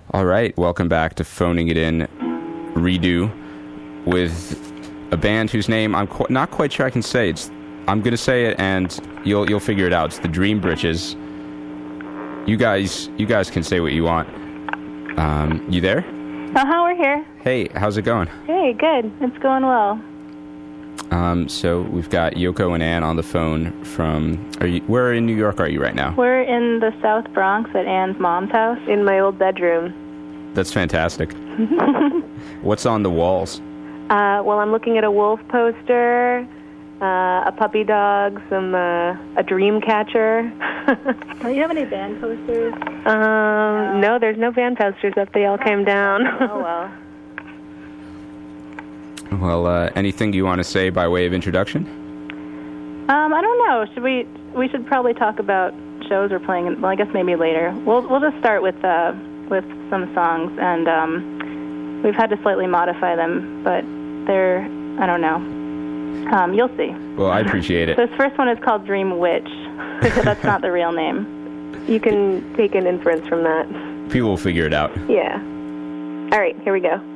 All right, welcome back to Phoning It In Redo with a band whose name I'm not quite sure I can say. I'm going to say it, and you'll figure it out. It's the Dream Britches. You guys can say what you want. You there? We're here. Hey, how's it going? Hey, good. It's going well. So we've got Yoko and Ann on the phone from... Where in New York are you right now? We're in the South Bronx at Ann's mom's house. In my old bedroom. That's fantastic. What's on the walls? Well, I'm looking at a wolf poster, a puppy dog, a dream catcher. Do you have any band posters? No, there's no band posters up. They all came down. Oh, well. Well, anything you want to say by way of introduction? I don't know. We should probably talk about shows we're playing. Well, I guess maybe later. We'll just start with some songs, and we've had to slightly modify them, but they're, I don't know. You'll see. Well, I appreciate it. This first one is called Dream Witch. That's not the real name. You can take an inference from that. People will figure it out. Yeah. All right, here we go.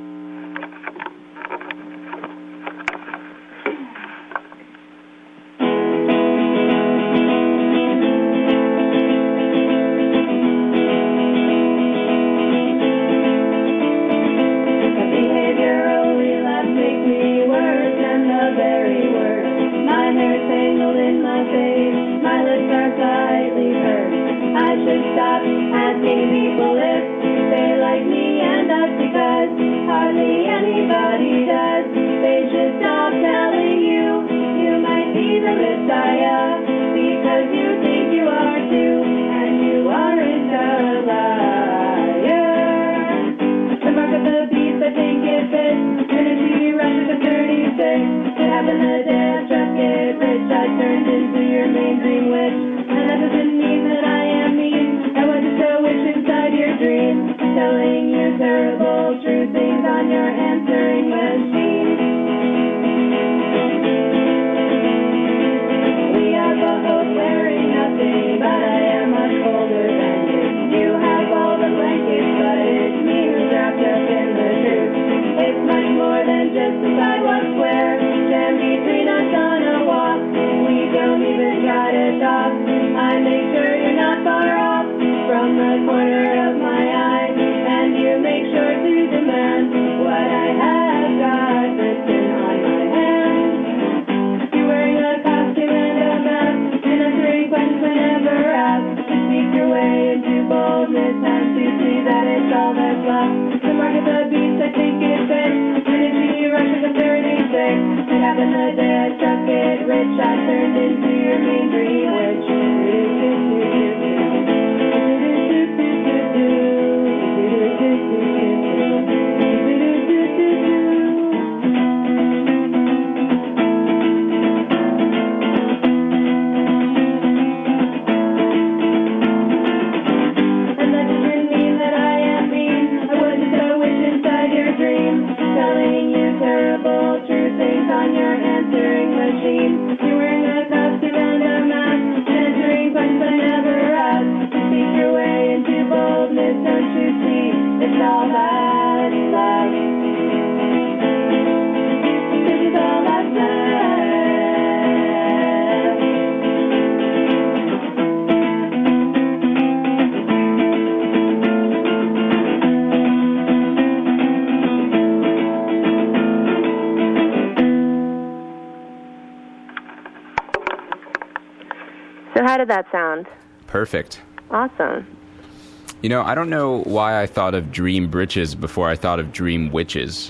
How did that sound? Perfect. Awesome. You know, I don't know why I thought of Dream Britches before I thought of Dream Witches.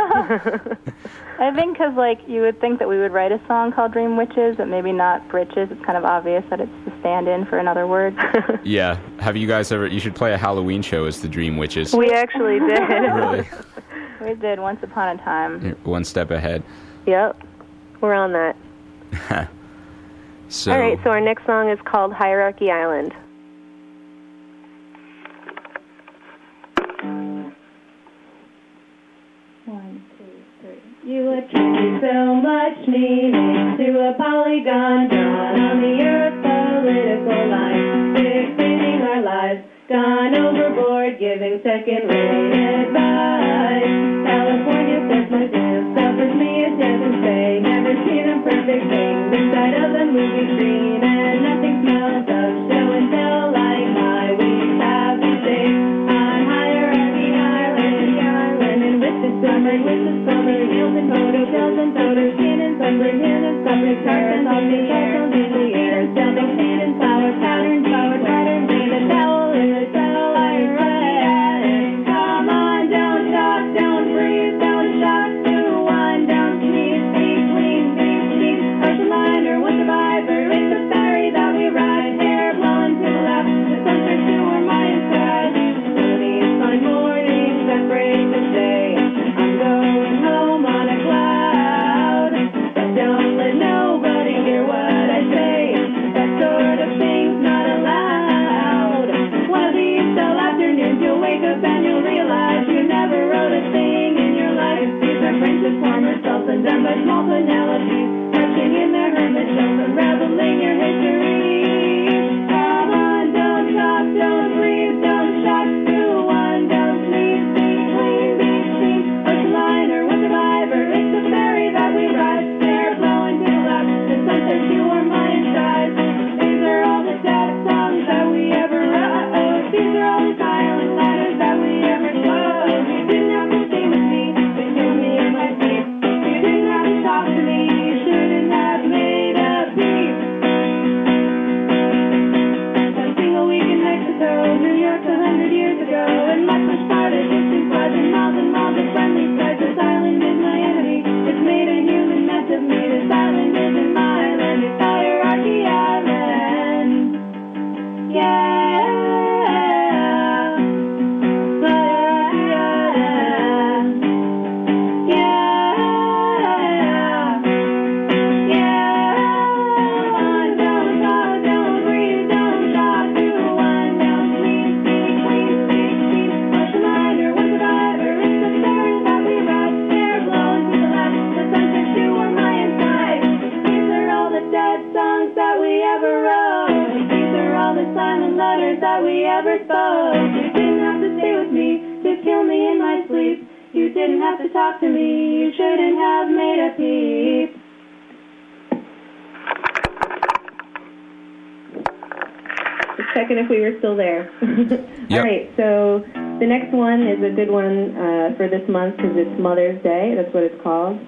I think because, you would think that we would write a song called Dream Witches, but maybe not Britches. It's kind of obvious that it's the stand-in for another word. Yeah. Have you guys ever... You should play a Halloween show as the Dream Witches. We actually did. Really? We did, once upon a time. You're one step ahead. Yep. We're on that. So, all right, so our next song is called Hierarchy Island. One, two, three. You attribute so much meaning to a polygon drawn on the Earth's political line, fixating our lives, gone overboard, giving giving second-rate advice. California sets my dance, suffers me a dance say, never seen a perfect thing this side of the movie screen, and nothing smells of show and tell like my week have these days. On hierarchy island, and with the summer, heels and ponytails and photos, skin and sunburn, suffering cars and all the castles in the air, standing sand and flower patterns, need a towel in the towel iron red. Come on, don't talk, don't breathe, don't shock, do one, don't sneeze, be clean, be cheap, ocean liner, one survivor, it's the ferry that we ride, hair blowing to the left, the sunset to our mind side, moonies on mornings that break the day, I'm going home on a cloud, but don't let nobody hear what I say, that sort of thing's not allowed. One of these dull afternoons you'll wake up and you'll realize you never wrote a thing in your life. These are friendships, former selves, and done by small Penelopes, touching in their hermit shells, unraveling your history. Come on, don't talk, don't breathe, don't shock, do one, don't sneeze, be clean, be cheap, ocean liner, one survivor, it's the ferry that we ride, hair blowing to the left, the sunset to our mind skies. These are all the sad songs that we ever wrote, these are all the silent letters that we ever closed. You didn't have to stay with me, to kill me in my sleep, you didn't have to talk to me, you shouldn't have made a peace. A single week in Mexico, New York 100 years ago, and much farther distant floods and miles of friendly skies. This island is my enemy, it's made a human mess of me. This island isn't my land, it's hierarchy island. Yeah. That we ever spoke. You didn't have to stay with me to kill me in my sleep. You didn't have to talk to me. You shouldn't have made a peep. Just checking if we were still there. Yep. All right, so the next one is a good one for this month because it's Mother's Day. That's what it's called.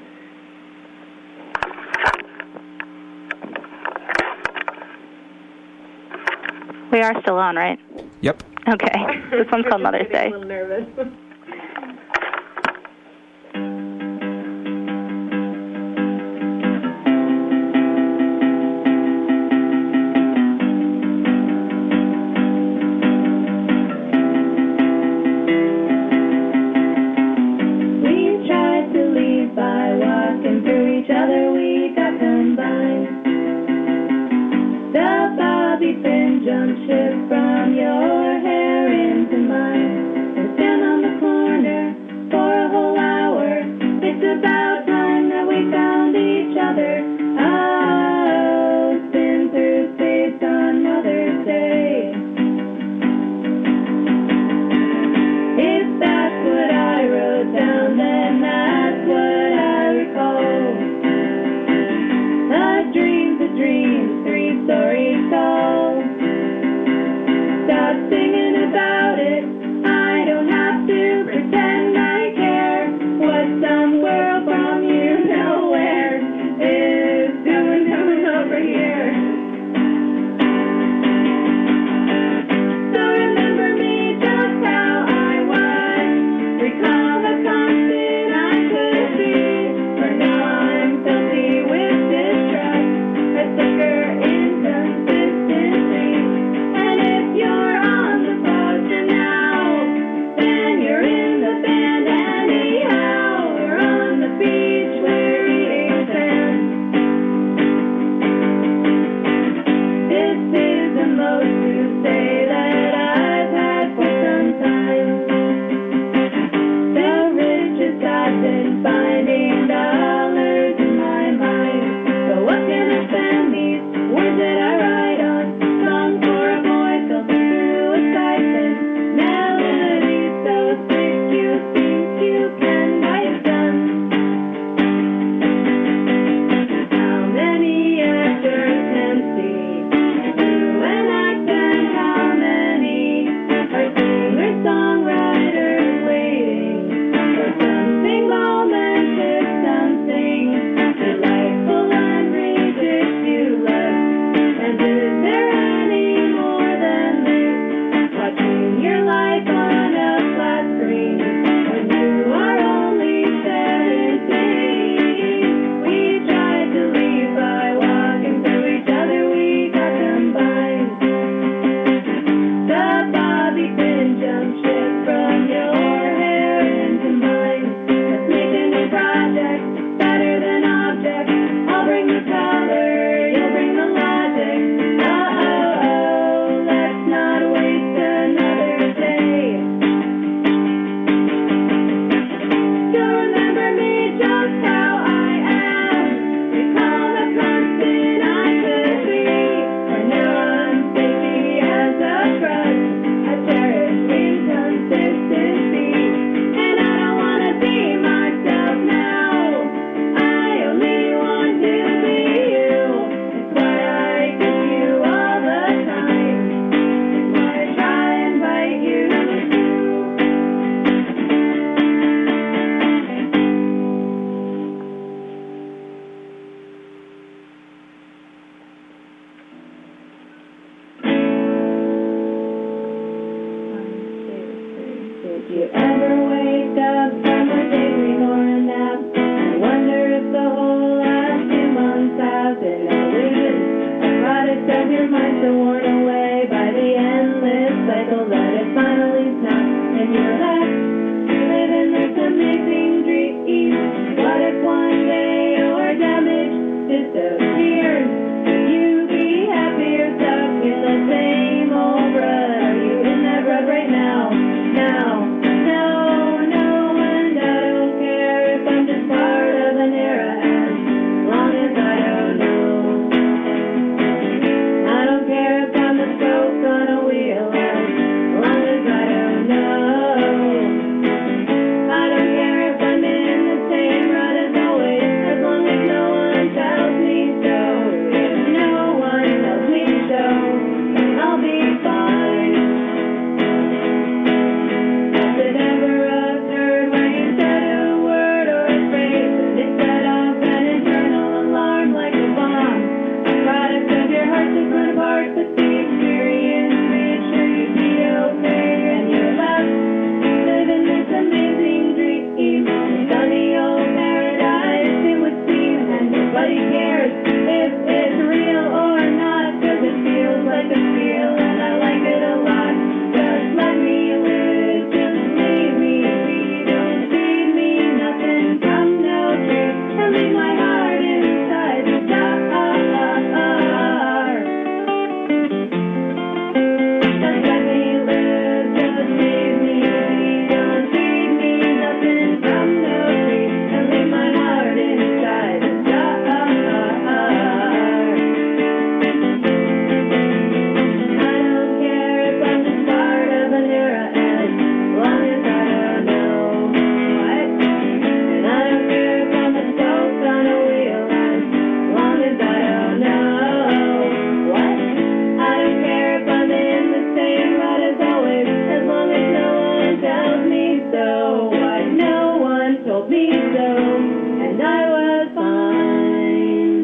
We are still on, right? Yep. Okay. This one's called Mother's Day. I'm a little nervous. We tried to leave by walking through each other, we got combined. The bobby pin jump ship from your hair into mine, and stand on the corner. If you ever wake up from a daydream or a nap, I wonder if the whole last 2 months have been illusion, a product of your mind so worn away by the endless cycle that it finally snaps and you're left living this amazing dream. What if one day your damage disappears? Would you be happier stuck in the same old rut? Are you in that rut right now? Now, no, and I don't care if I'm just part of an era as long as I don't know. I don't care if I'm a spoke on a wheel as long as I don't know. I don't care if I'm in the same rut as always, as long as no one tells me so. If no one tells me so, I'll be fine. Has it ever occurred when you said a word or a phrase and it set off an internal alarm like a bomb? A product of your heart to burn apart, but the experience reassured you'd be okay, and you're left living this amazing dream. Sunny old paradise it would seem, and nobody cares if it's real or not, 'cause it feels like a feel, and I like it a lot. Just let me live, just leave me be, don't feed me nothing from no tree, and leave my heart inside the jar. Just let me live, just leave me be, don't feed me nothing from no tree, and leave my heart inside the jar. I don't care if I'm just part of an era as long as I don't know what. And I don't care if I'm a spoke on a wheel as long as I don't know what. I don't care if I'm in the same rut as always, as long as no one tells me so. Why no one told me so, and I was fine.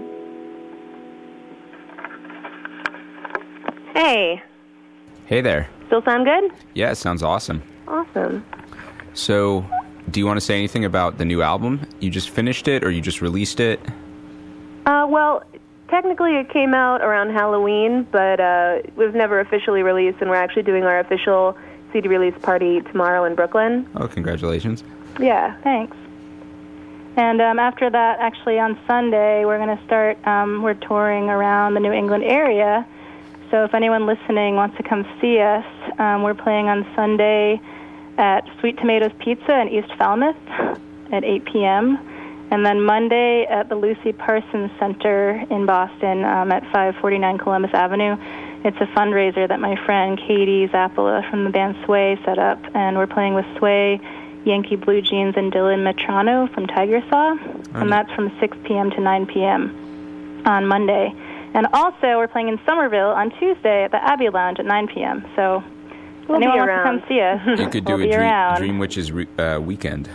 Hey, Hey there. still sound good? Yeah, it sounds awesome. Awesome. So, do you want to say anything about the new album? You just finished it, or you just released it? Well, technically it came out around Halloween, but it was never officially released, and we're actually doing our official CD release party tomorrow in Brooklyn. Oh, congratulations. Yeah. Thanks. And after that, actually on Sunday, we're going to start, we're touring around the New England area. So if anyone listening wants to come see us, we're playing on Sunday at Sweet Tomatoes Pizza in East Falmouth at 8 p.m. And then Monday at the Lucy Parsons Center in Boston at 549 Columbus Avenue. It's a fundraiser that my friend Katie Zappola from the band Sway set up, and we're playing with Sway, Yankee Blue Jeans, and Dylan Metrano from Tiger Saw, and that's from 6 p.m. to 9 p.m. on Monday. And also, we're playing in Somerville on Tuesday at the Abbey Lounge at 9 p.m. So if We'll be anyone wants to around. come see us, You could do we'll a be around. Dream Witches weekend.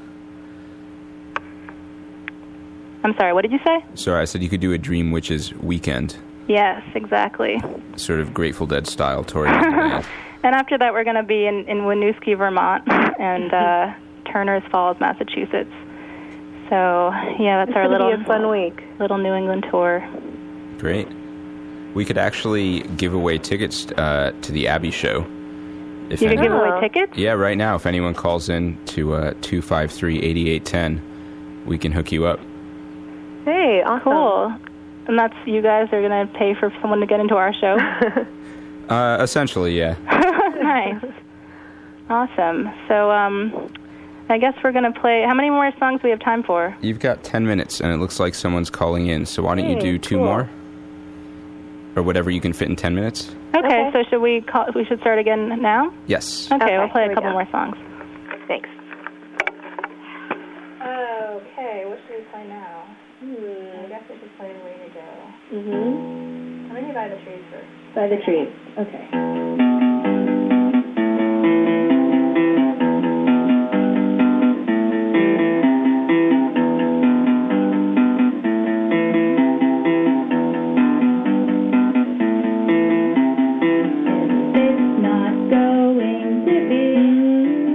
I'm sorry, what did you say? Sorry, I said you could do a Dream Witches weekend. Yes, exactly. Sort of Grateful Dead style touring with the band. And after that, we're going to be in Winooski, Vermont, and Turners Falls, Massachusetts. So, yeah, that's It's our going to little be a fun week. little New England tour. Great. We could actually give away tickets to the Abbey show. If You can give Oh. away tickets? Yeah, right now, if anyone calls in to 253-8810, we can hook you up. Hey, awesome. Cool. And that's you guys are going to pay for someone to get into our show? Essentially, yeah. Nice. Awesome. So, I guess we're going to play... How many more songs do we have time for? You've got 10 minutes, and it looks like someone's calling in, so why don't you Hey, do two cool. more? Or whatever you can fit in 10 minutes? Okay, Okay. so should we should start again now? Yes. Okay, we'll Okay, play here a we couple go. more songs. Thanks. Okay, what should we play now? I guess we should play The Way to Go. Mm-hmm. How many By the Trees first? By the trees. Okay. It's not going to be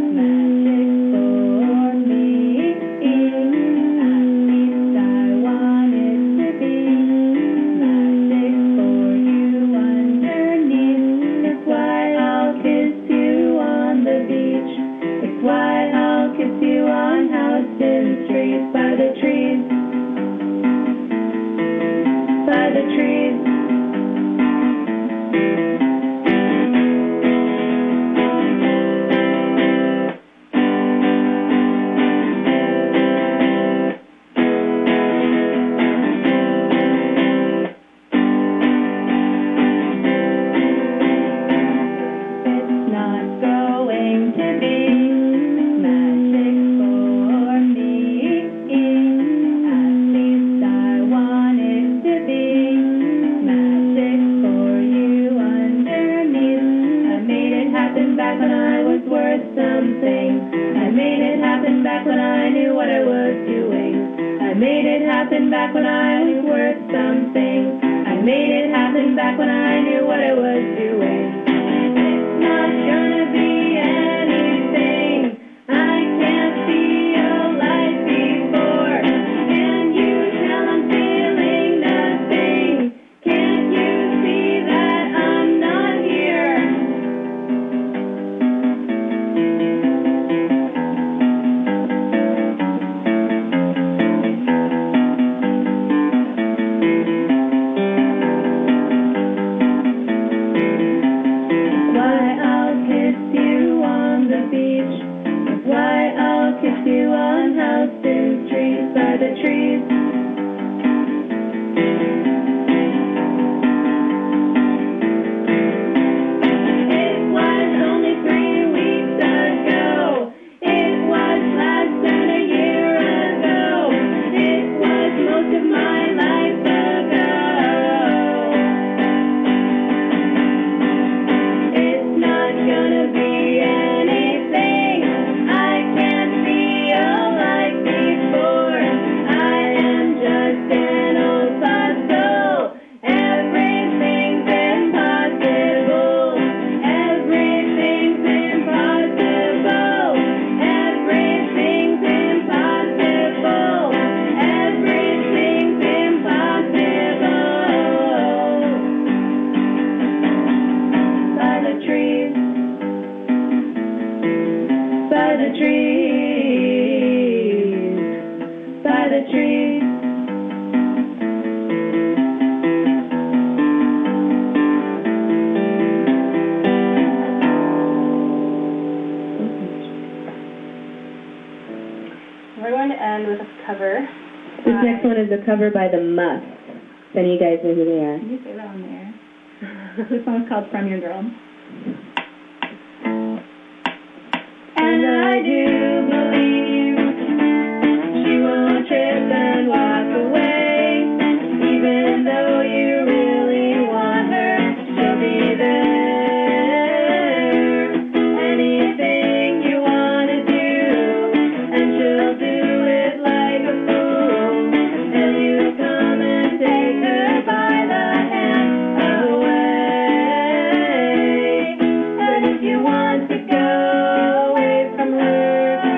back when I knew what I was doing. I made it happen back when I was worth something. I made it happen back when I knew what I was doing. It's not gonna be anything I can't feel like before. Can you tell I'm feeling nothing? Can't you see that I'm not here? Why I'll kiss you on the beach. Why I'll kiss you on Houston Street by the trees. It was only 3 weeks ago. It was less than a year ago. It was most of my life ago. It's not gonna be anything I can't feel like before. I am just an old puzzle. Everything's impossible. Everything's impossible. Everything's impossible. Everything's impossible. By the trees. By the trees. By the trees. We're going to end with a cover. This next one is a cover by The Muffs. If any of you guys know who they are. Can you say that on the air? This song's called From Your Girl. And I do believe she won't trip and walk away. Even though you really want her, she'll be there. Anything you want to do, and she'll do it like a fool. And you come and take her by the hand away. And if you want to go away from her,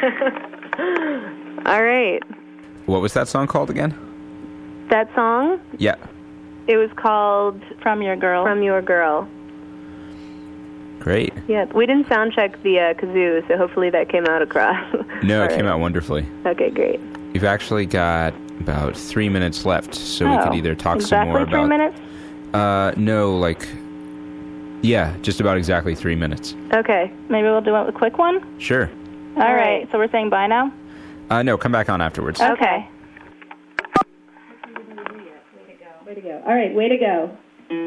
All right. What was that song called again? That song, Yeah. it was called From Your Girl. From Your Girl. Great. Yeah, we didn't sound check the kazoo, so hopefully that came out across. No, All it came right. out wonderfully. Okay, great. You've actually got about 3 minutes left, so we could either talk exactly some more about... 3 minutes? No, like... Yeah, just about exactly 3 minutes. Okay. Maybe we'll do a quick one? Sure. All right. So we're saying bye now? No, come back on afterwards. Okay. Way to go. All right, way to go.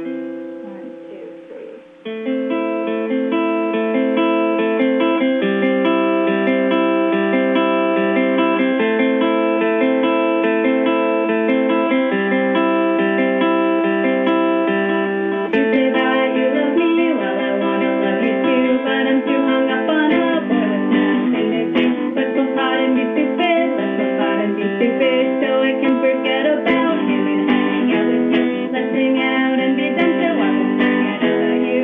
You say that you love me, well I wanna love you too, but I'm too hung up on a boy with nothing to do. Let's go pot and be stupid, let's go pot and be stupid, so I can forget about you and hang out with you. Let's hang out and be done, so I will forget about you.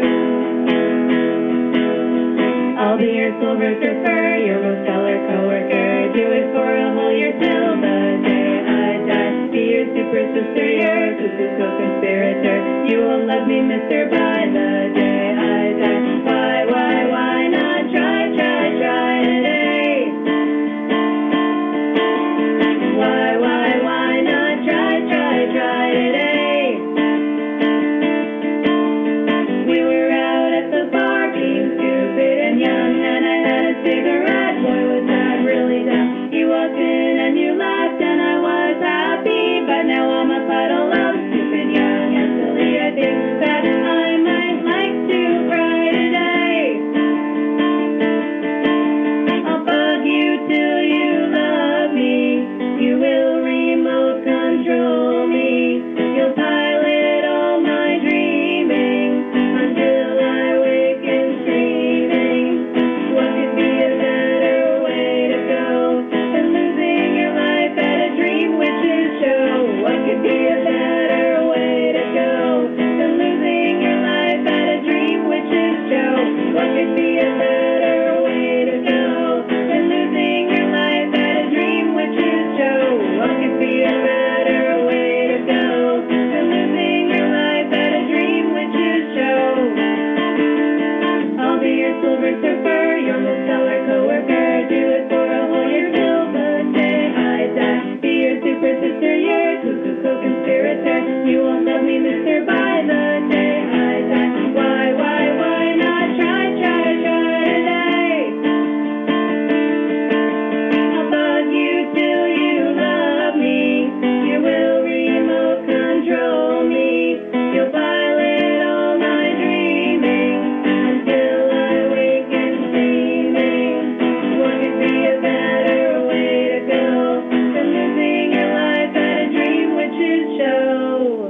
I'll be your silver surfer, your rose color coworker. Do it for a whole year till the day I die. Be your super sister, your cuckoo co-conspirator. You will love me, mister, by the day I die. Why not try today? Why not try today? We were out at the bar being stupid and young, and I had a cigarette. Boy, was that really dumb. You walked in and you laughed and I was happy, but now I'm a puddle of stupid, young and silly. I think that I might like to cry today. I'll bug you till you love me. You will remote control me. You'll pilot all my dreaming until I wake and screaming. What could be a better way to go than losing your life at a Dream Witches show? What could be a better way to go than losing your life at a Dream Witches show? What could be a better way to go than losing your life at a Dream Witches show? What could be a better way to go than losing your life at a Dream Witches show? I'll be your silver surfer, your most stellar coworker. Do it for a whole year till the day I die. Be your super sister, your cuckoo co-conspirator. You won't love me, mister, by the day I die. Why not try today? I'll bug you till you love me. You will remote control me. You'll pilot all my dreaming until I wake and screaming. What could be a better way to go than losing your life at a Dream Witches show?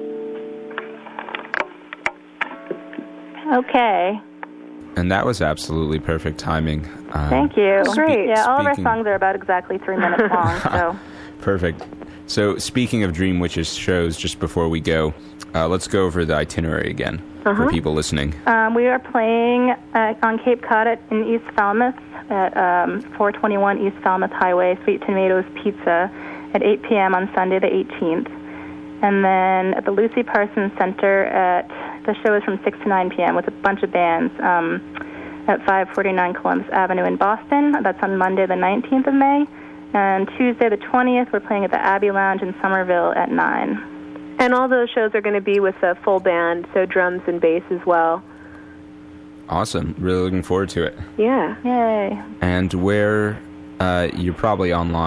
Okay. And that was absolutely perfect timing. Thank you. Great. Yeah, all of our speaking- songs are about exactly 3 minutes long, so... Perfect. So, speaking of Dream Witches shows, just before we go, let's go over the itinerary again for people listening. We are playing on Cape Cod in East Falmouth at 421 East Falmouth Highway, Sweet Tomatoes Pizza, at 8 p.m. on Sunday the 18th. And then at the Lucy Parsons Center, the show is from 6 to 9 p.m. with a bunch of bands at 549 Columbus Avenue in Boston. That's on Monday the 19th of May. And Tuesday the 20th, we're playing at the Abbey Lounge in Somerville at 9. And all those shows are going to be with a full band, so drums and bass as well. Awesome. Really looking forward to it. Yeah. Yay. And where you're probably online.